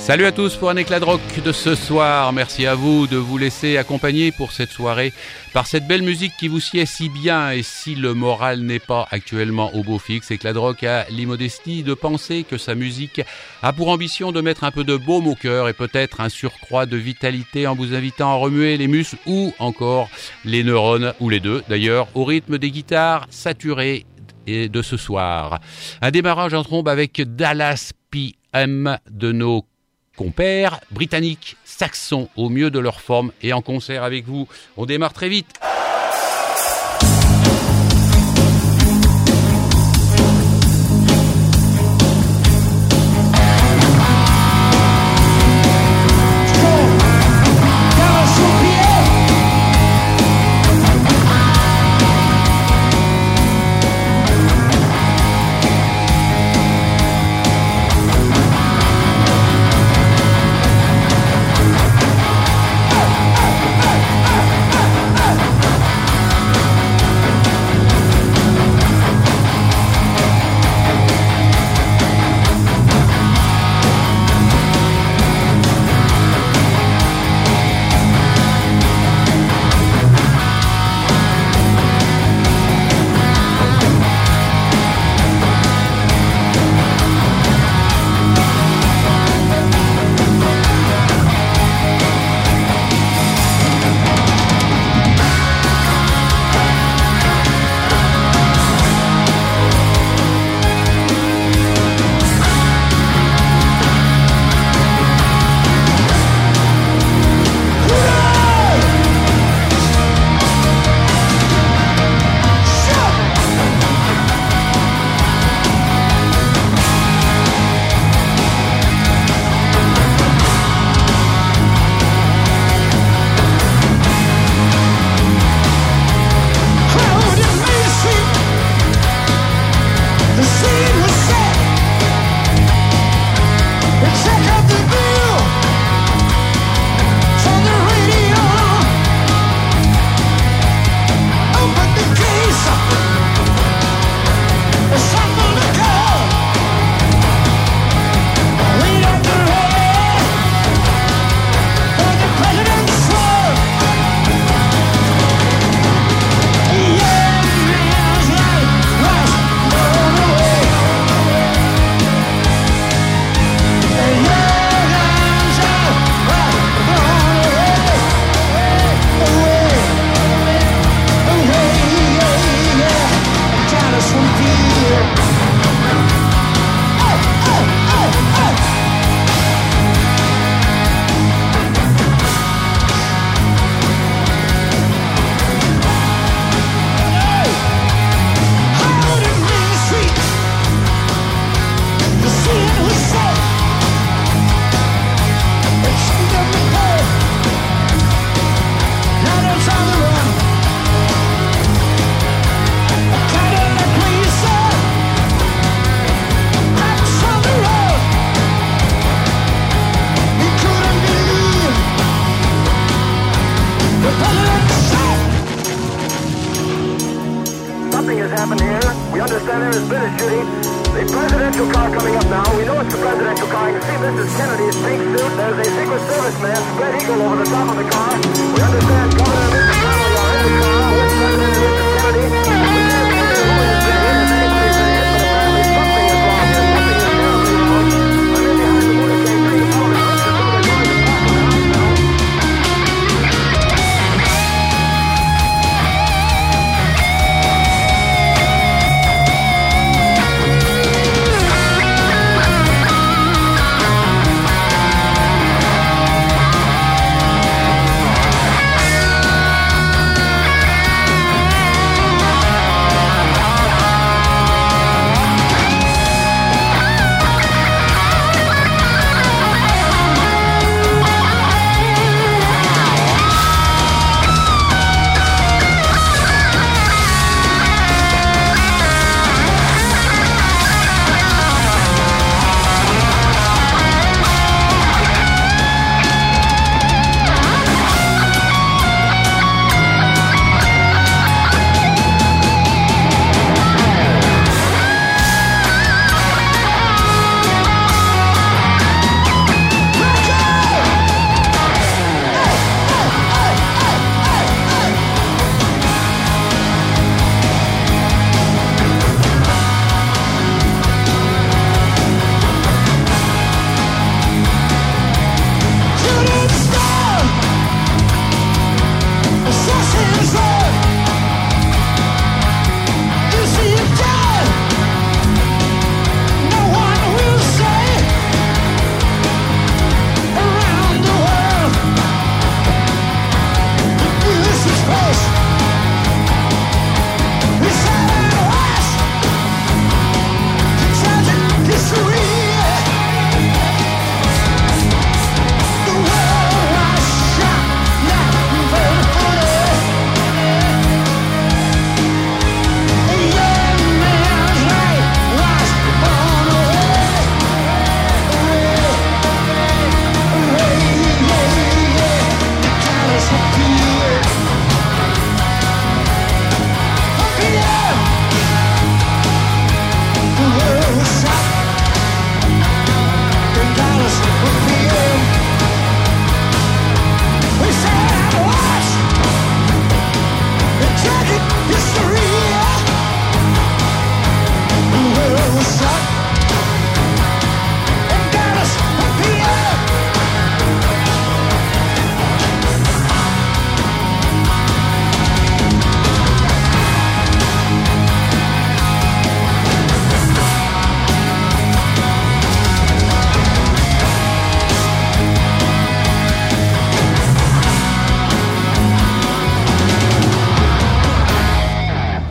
Salut à tous pour un éclat de rock de ce soir. Merci à vous de vous laisser accompagner pour cette soirée par cette belle musique qui vous sied si bien. Et si le moral n'est pas actuellement au beau fixe, éclat de rock a l'immodestie de penser que sa musique a pour ambition de mettre un peu de baume au cœur et peut-être un surcroît de vitalité en vous invitant à remuer les muscles ou encore les neurones, ou les deux d'ailleurs, au rythme des guitares saturées et de ce soir. Un démarrage en trombe avec Dallas PM de nos compères britanniques, saxons au mieux de leur forme et en concert avec vous. On démarre très vite.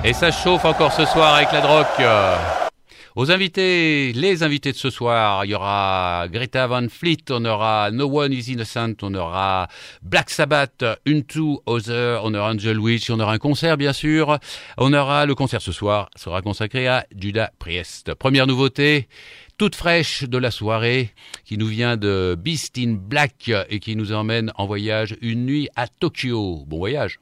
Et ça chauffe encore ce soir avec la drogue. Aux invités, les invités de ce soir, il y aura Greta Van Fleet, on aura No One Is Innocent, on aura Black Sabbath, Into Other, on aura Angel Witch, on aura un concert bien sûr. On aura le concert ce soir, sera consacré à Judas Priest. Première nouveauté, toute fraîche de la soirée, qui nous vient de Beast in Black et qui nous emmène en voyage une nuit à Tokyo. Bon voyage.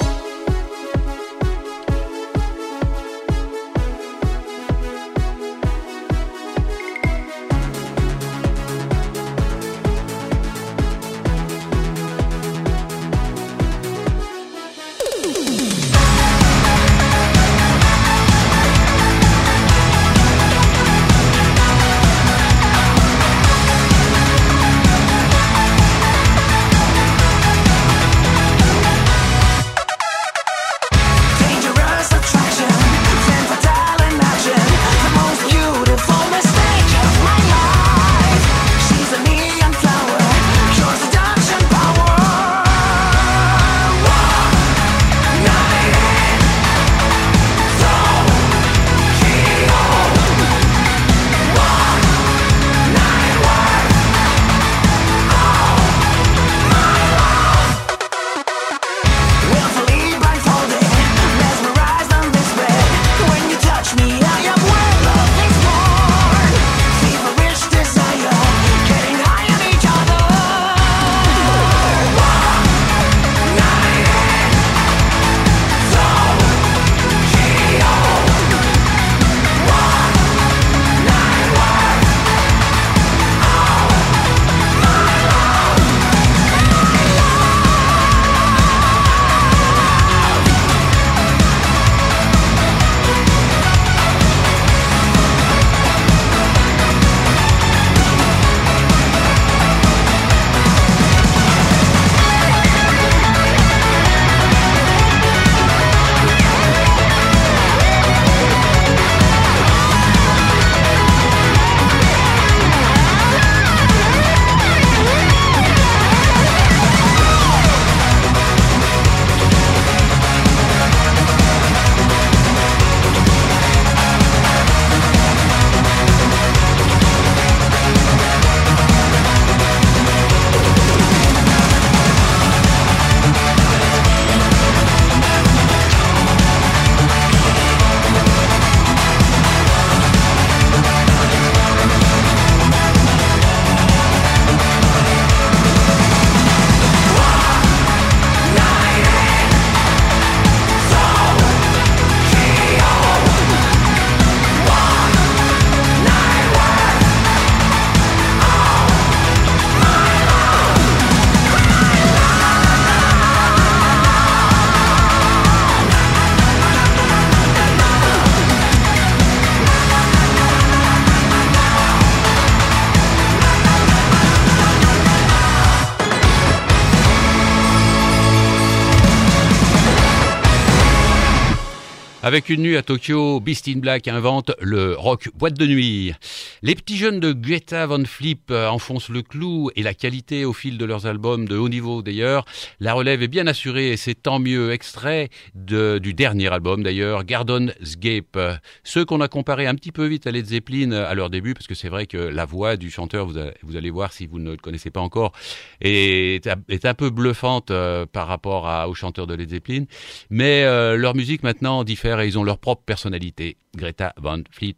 Avec une nuit à Tokyo, Beast in Black invente le rock boîte de nuit. Les petits jeunes de Greta Van Fleet enfoncent le clou et la qualité au fil de leurs albums de haut niveau d'ailleurs. La relève est bien assurée et c'est tant mieux. Extrait du dernier album d'ailleurs, Garden's Gate. Ceux qu'on a comparés un petit peu vite à Led Zeppelin à leur début, parce que c'est vrai que la voix du chanteur, vous allez voir si vous ne le connaissez pas encore, est un peu bluffante par rapport au chanteur de Led Zeppelin. Mais leur musique maintenant diffère et ils ont leur propre personnalité. Greta Van Fleet.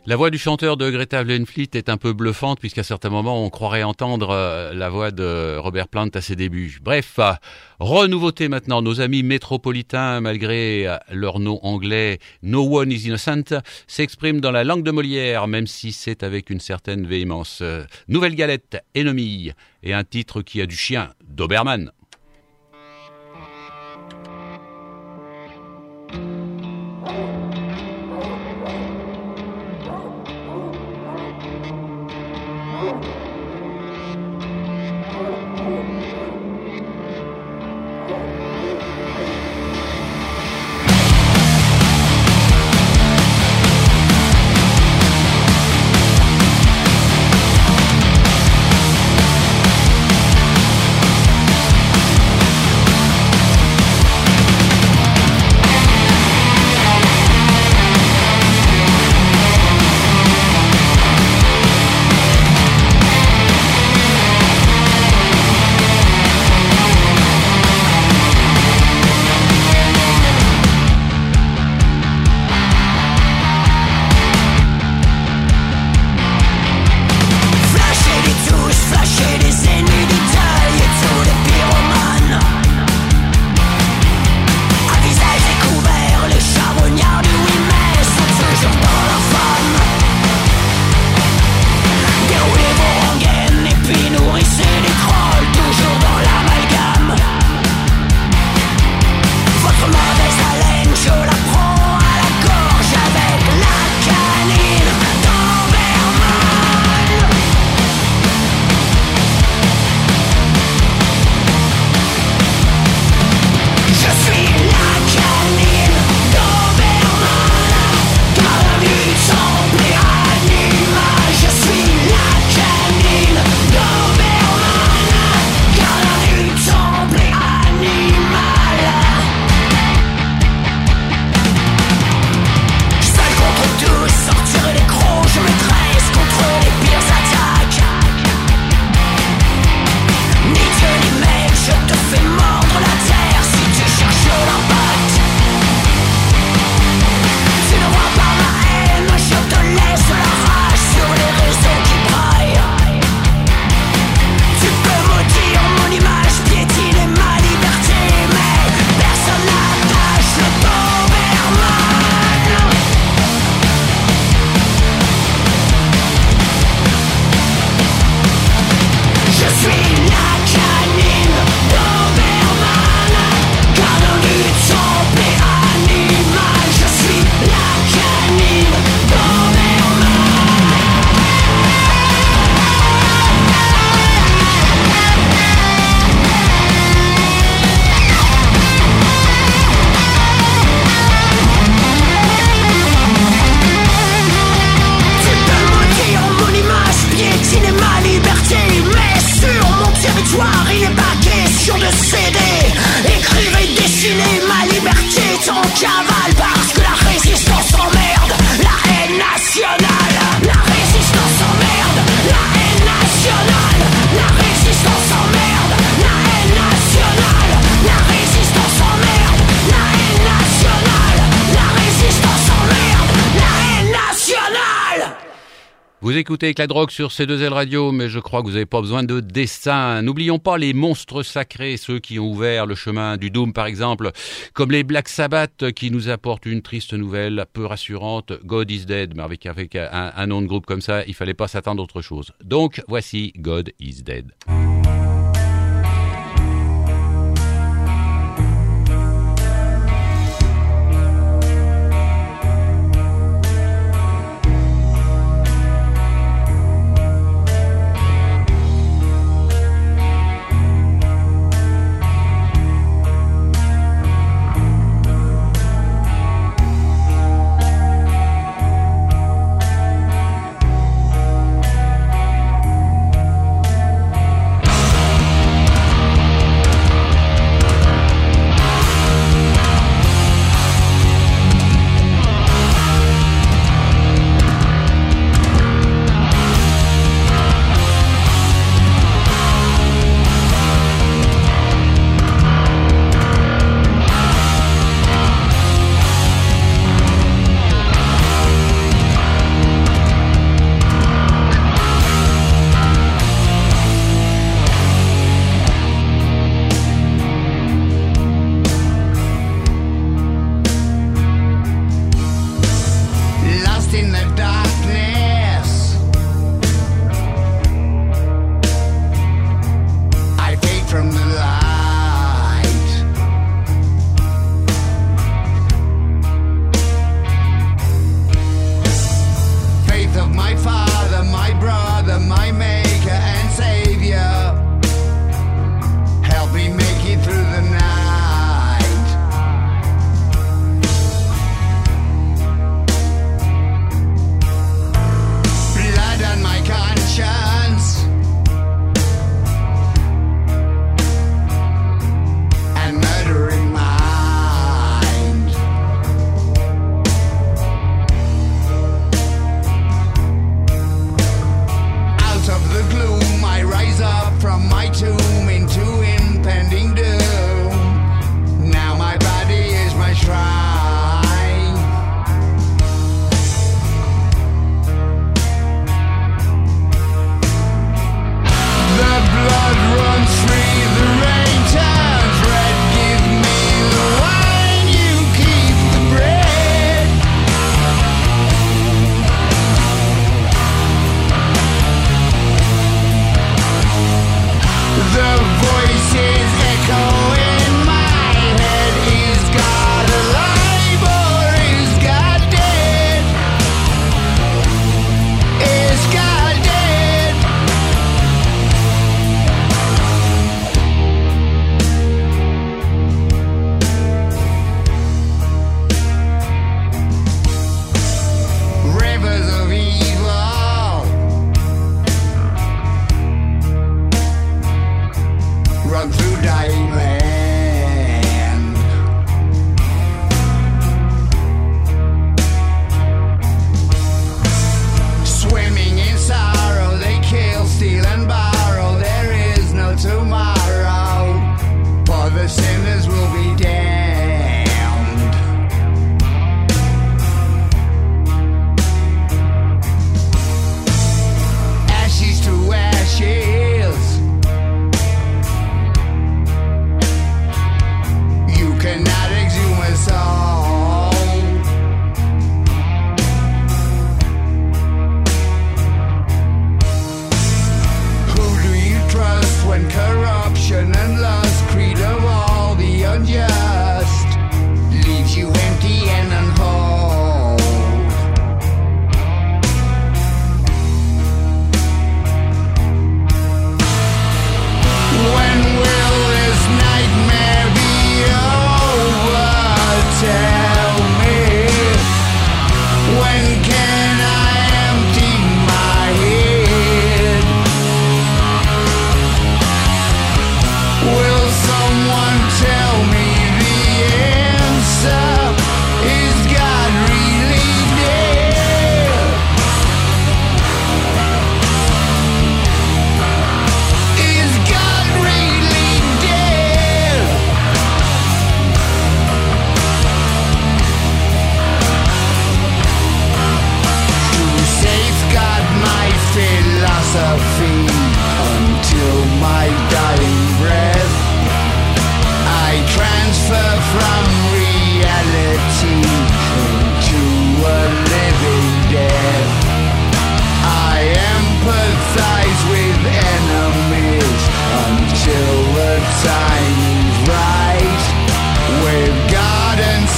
La voix du chanteur de Greta Van Fleet est un peu bluffante puisqu'à certains moments on croirait entendre la voix de Robert Plant à ses débuts. Bref, renouveauté maintenant. Nos amis métropolitains, malgré leur nom anglais No One is Innocent, s'expriment dans la langue de Molière, même si c'est avec une certaine véhémence. Nouvelle galette, Ennemie, et un titre qui a du chien, Doberman. Vous écoutez avec la drogue sur C2L Radio, mais je crois que vous n'avez pas besoin de dessin. N'oublions pas les monstres sacrés, ceux qui ont ouvert le chemin du Doom par exemple, comme les Black Sabbath qui nous apportent une triste nouvelle peu rassurante, God is Dead, mais avec un nom de groupe comme ça, il fallait pas s'attendre à autre chose. Donc voici God is Dead.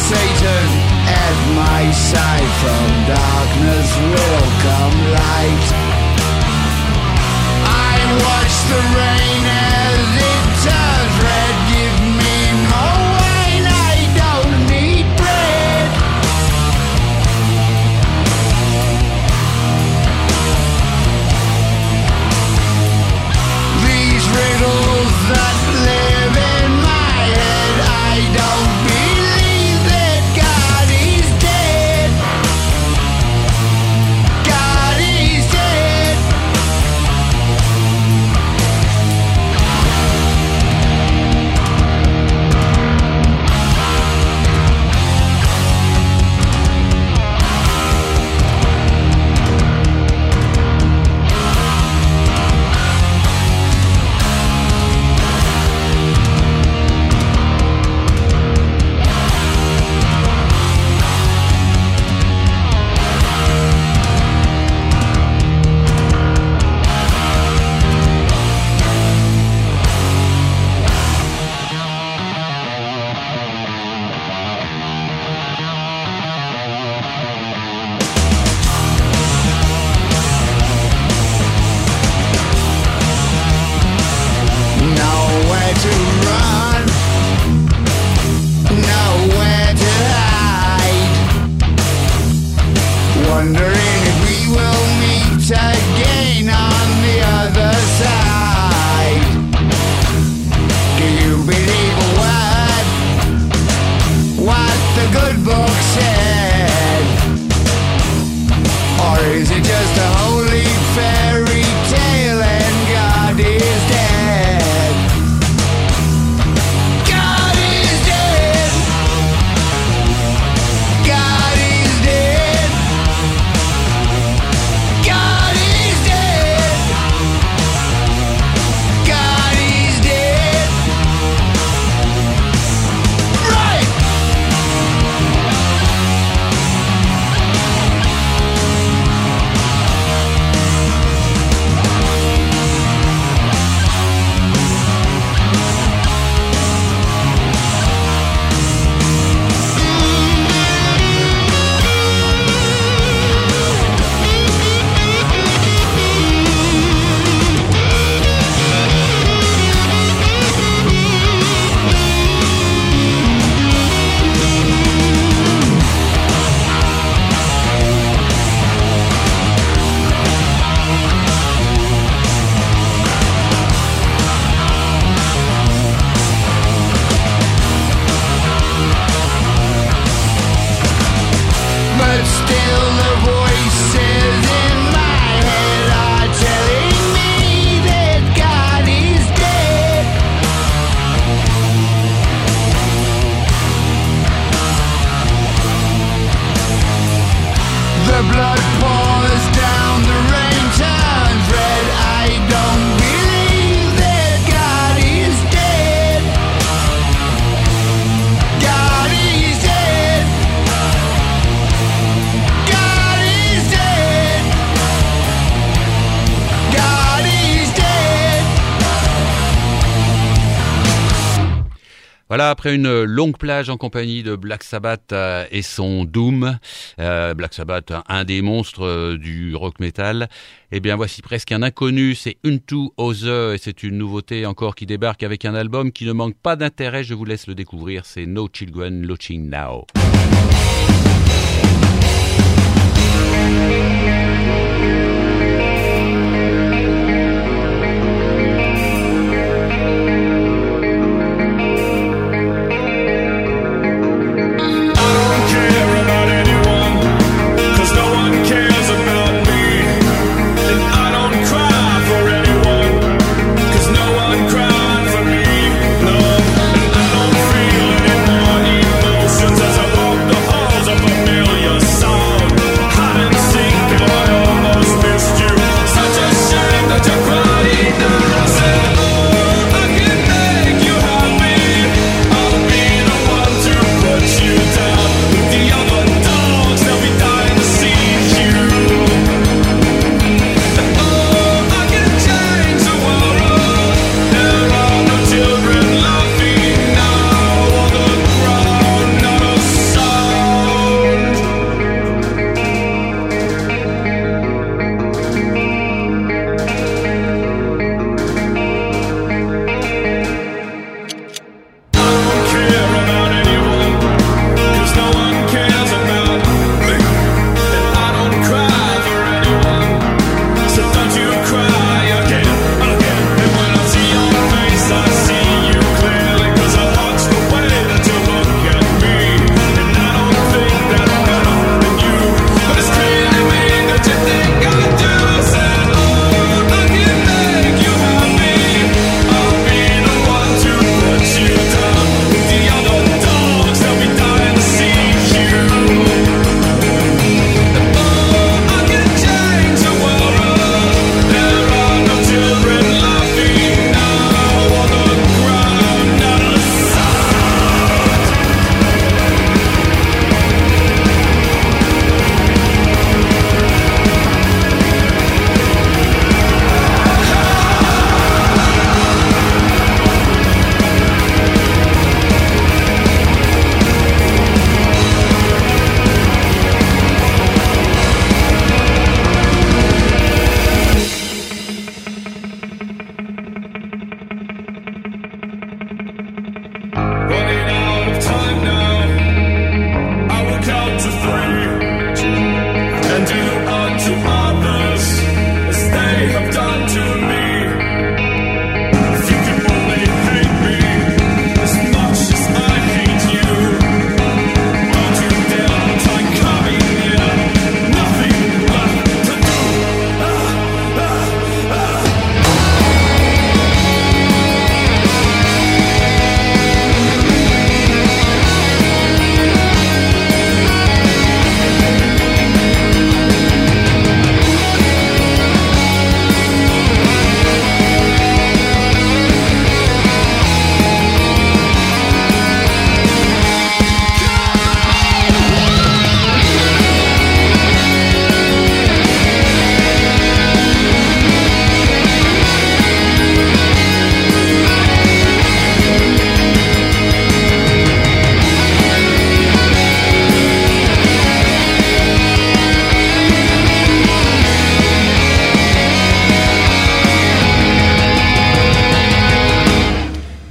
Satan at my side. From darkness will come light. I watch the rain as it turns red. Give me more wine, I don't need bread. These riddles that live in my head, I don't believe that God is dead. God is dead. Nowhere to run, nowhere to hide. Wondering if we will meet again on the other side. Do you believe a word what the good book said? Or is it just a holy fairy tale and God is dead? God is dead. God is dead. God is dead. God is dead. Right. But still the voices in my head are telling me that God is dead. The blood pours down, the rain turns red. I don't believe that God is dead. God is dead. God is dead. God is dead. Voilà, après une longue plage en compagnie de Black Sabbath et son Doom, Black Sabbath, un des monstres du rock metal, eh bien voici presque un inconnu, c'est Into Other, et c'est une nouveauté encore qui débarque avec un album qui ne manque pas d'intérêt, je vous laisse le découvrir, c'est No Children Looking Now. Emotions as I walk the halls of a million songs. Hide and seek.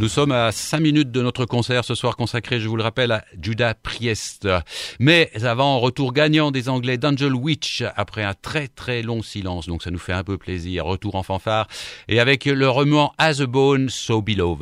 sommes à 5 minutes de notre concert ce soir consacré, je vous le rappelle, à Judas Priest. Mais avant, retour gagnant des Anglais d'Angel Witch après un très très long silence, donc ça nous fait un peu plaisir. Retour en fanfare et avec le remuant As a Bone, So Beloved.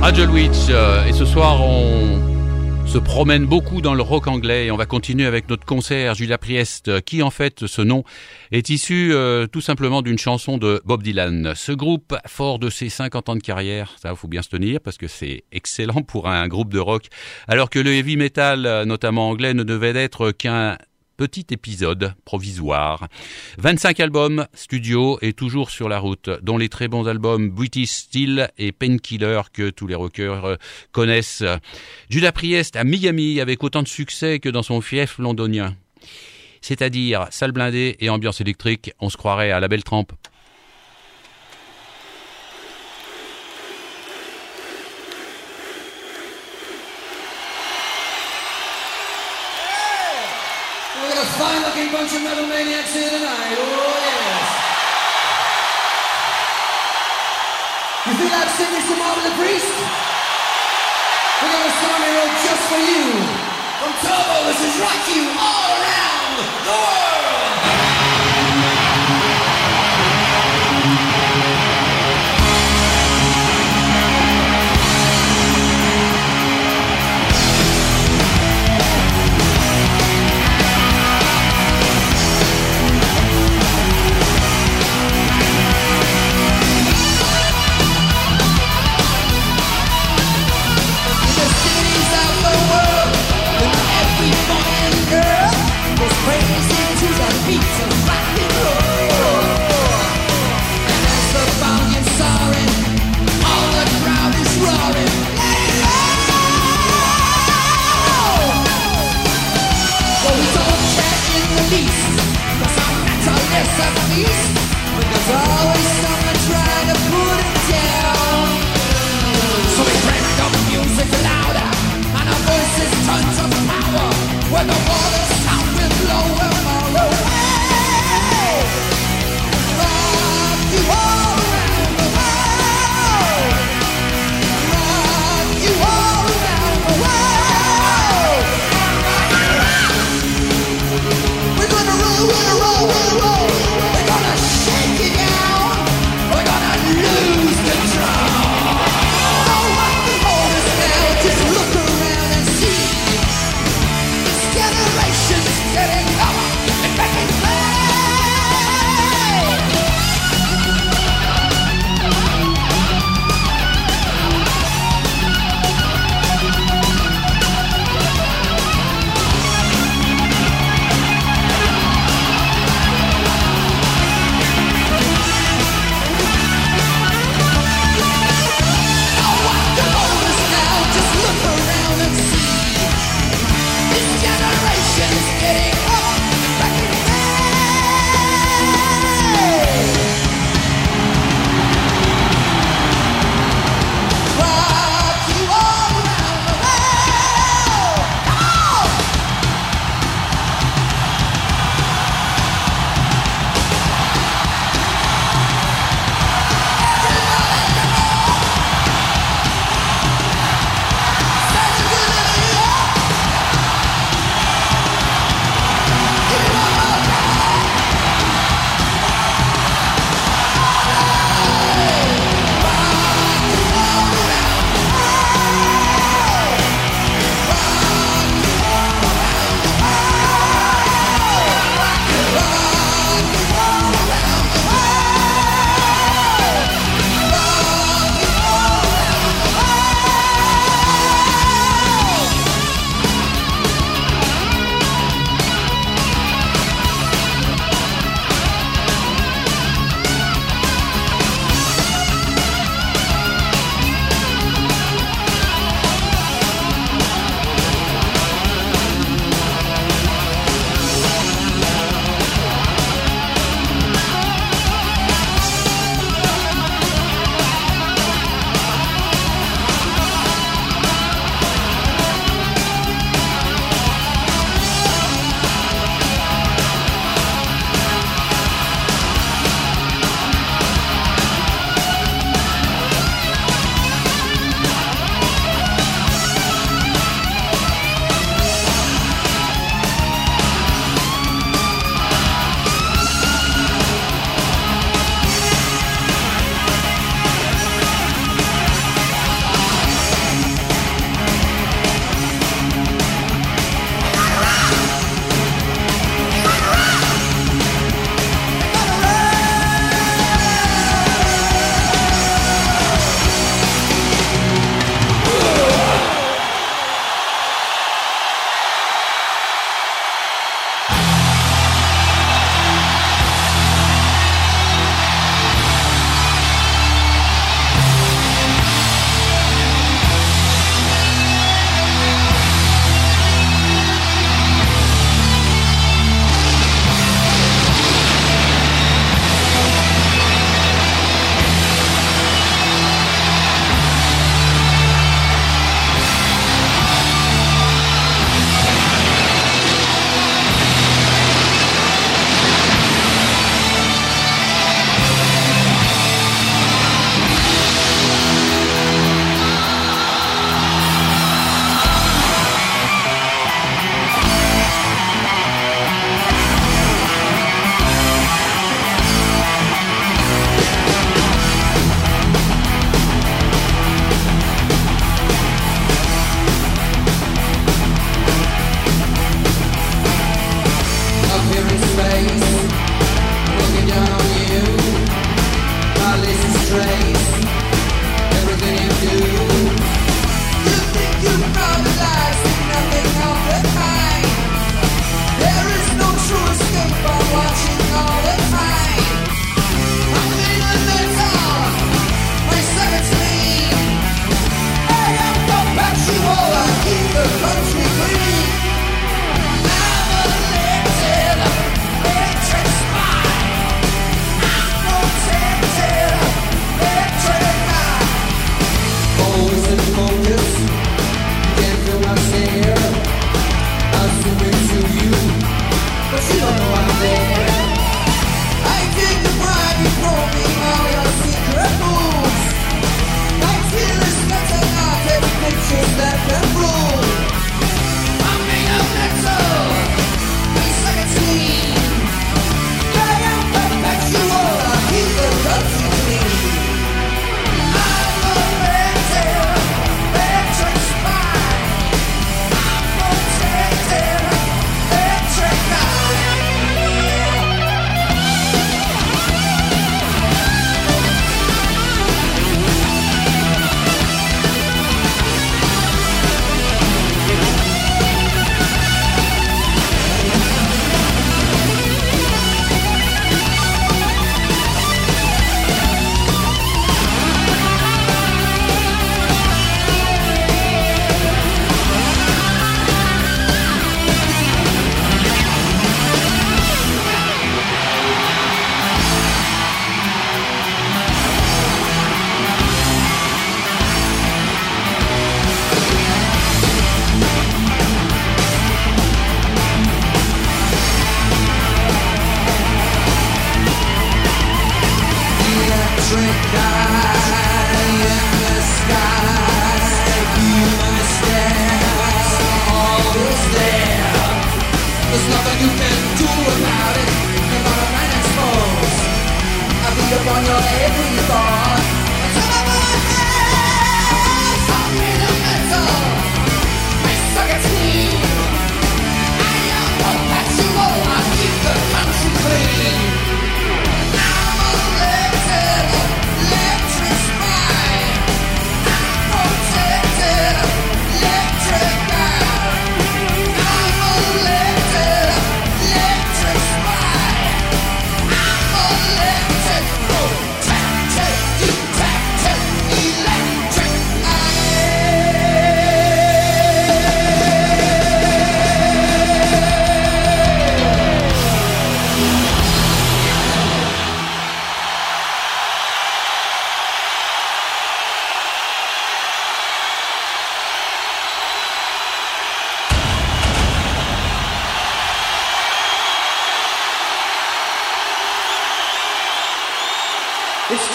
Agile Witch, et ce soir on se promène beaucoup dans le rock anglais et on va continuer avec notre concert Judas Priest, qui en fait ce nom est issu tout simplement d'une chanson de Bob Dylan. Ce groupe, fort de ses 50 ans de carrière, ça faut bien se tenir parce que c'est excellent pour un groupe de rock, alors que le heavy metal, notamment anglais, ne devait être qu'un petit épisode provisoire. 25 albums studio et toujours sur la route, dont les très bons albums British Steel et Painkiller que tous les rockers connaissent. Judas Priest à Miami avec autant de succès que dans son fief londonien. C'est-à-dire salle blindée et ambiance électrique, on se croirait à la belle trempe. Fine-looking bunch of metal maniacs here tonight. Oh, yes. You feel like singing some more of the Priest? We got a song we wrote just for you. From Turbo, this is Rock You All Around the World. Crazy to the beat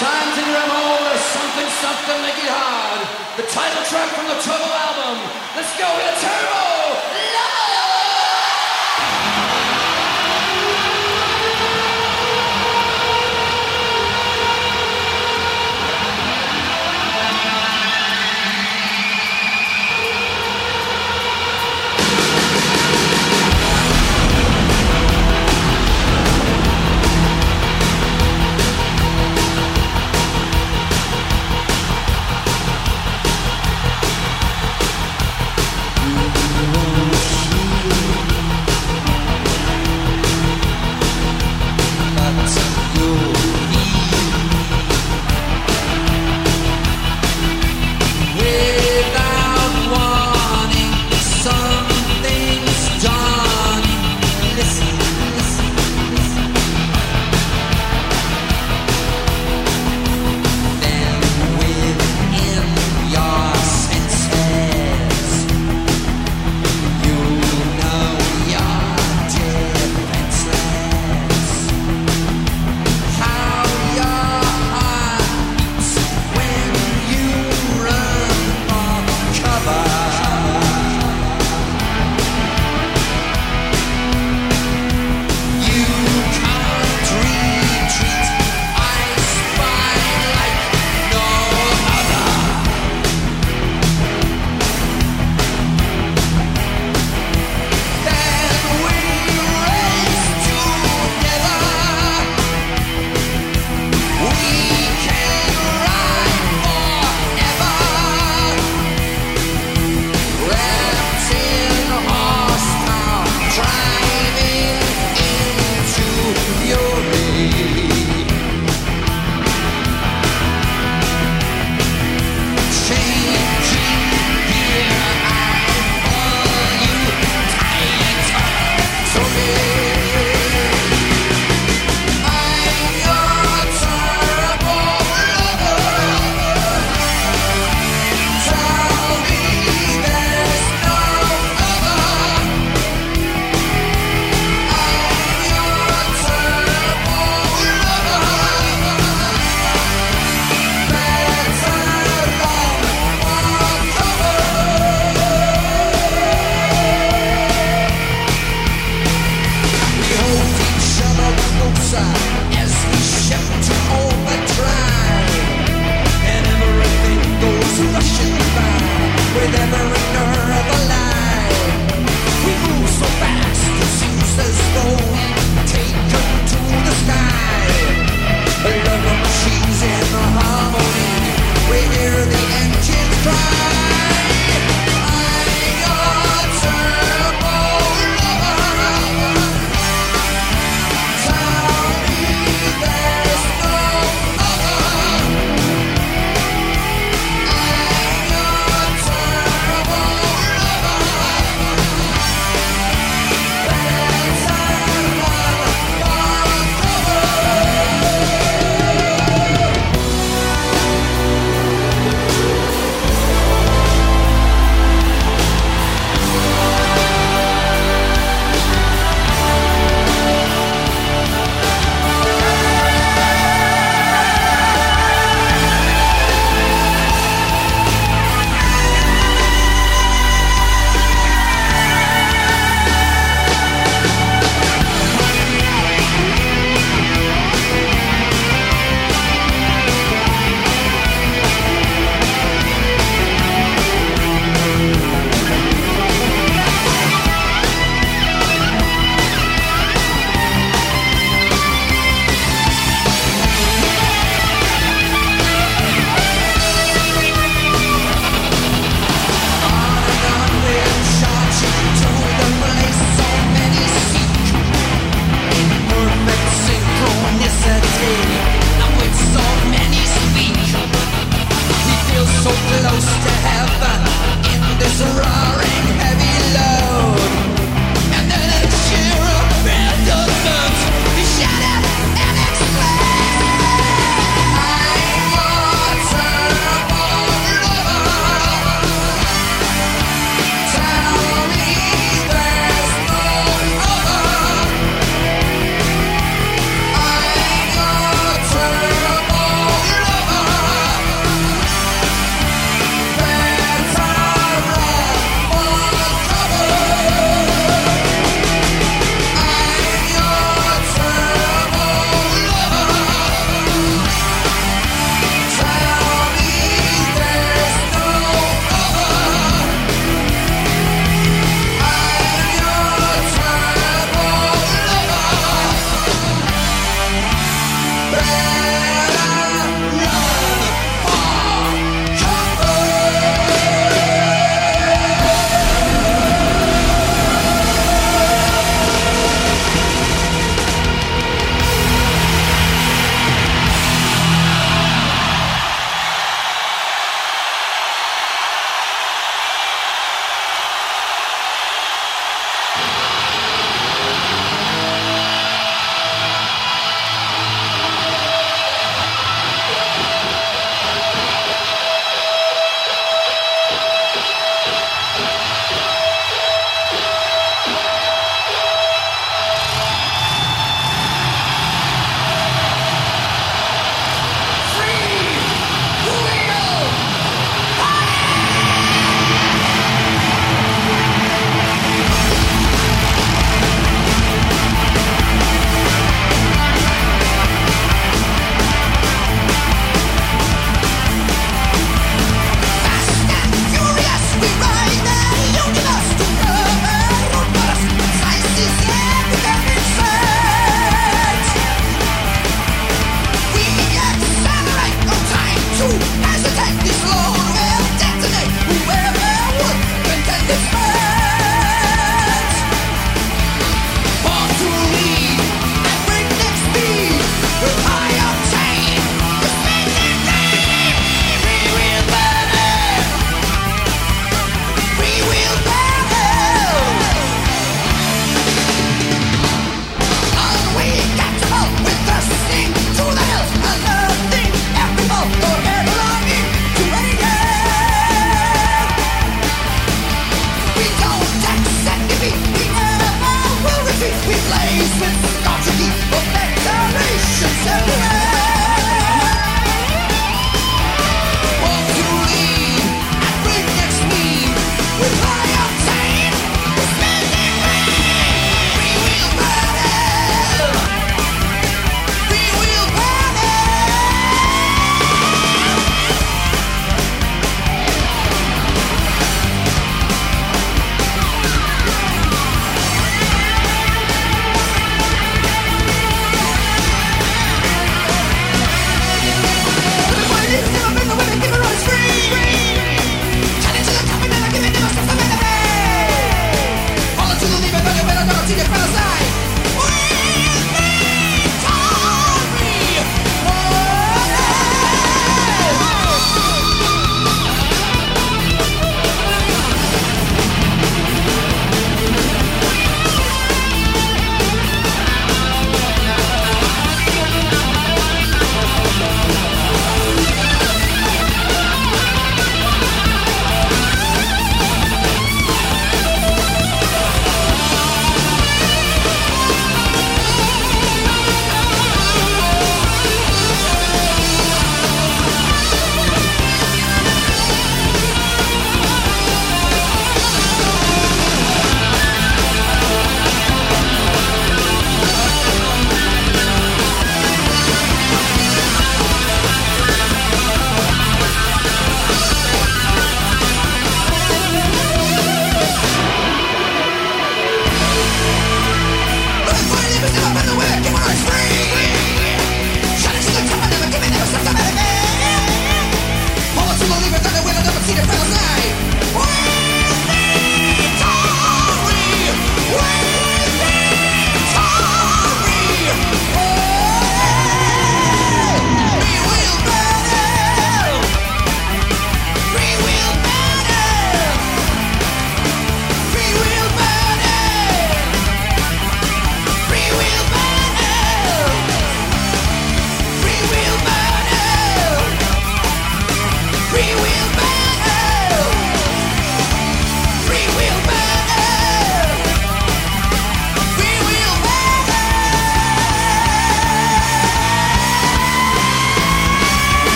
time to grab hold of something, something, make it hard. The title track from the Turbo album. Let's go with Turbo Love!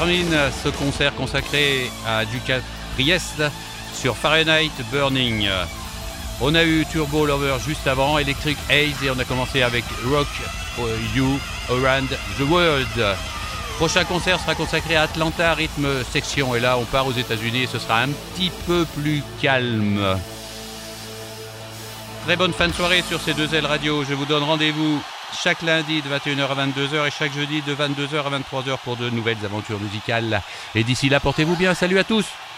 termine ce concert consacré à Dukas Priest sur Fahrenheit Burning. On a eu Turbo Lover juste avant, Electric Haze, et on a commencé avec Rock You Around the World. Prochain concert sera consacré à Atlanta, Rhythm Section, et là on part aux États-Unis et ce sera un petit peu plus calme. Très bonne fin de soirée sur ces deux ailes radio. Je vous donne rendez-vous chaque lundi de 21h à 22h et chaque jeudi de 22h à 23h pour de nouvelles aventures musicales. Et d'ici là, portez-vous bien. Salut à tous!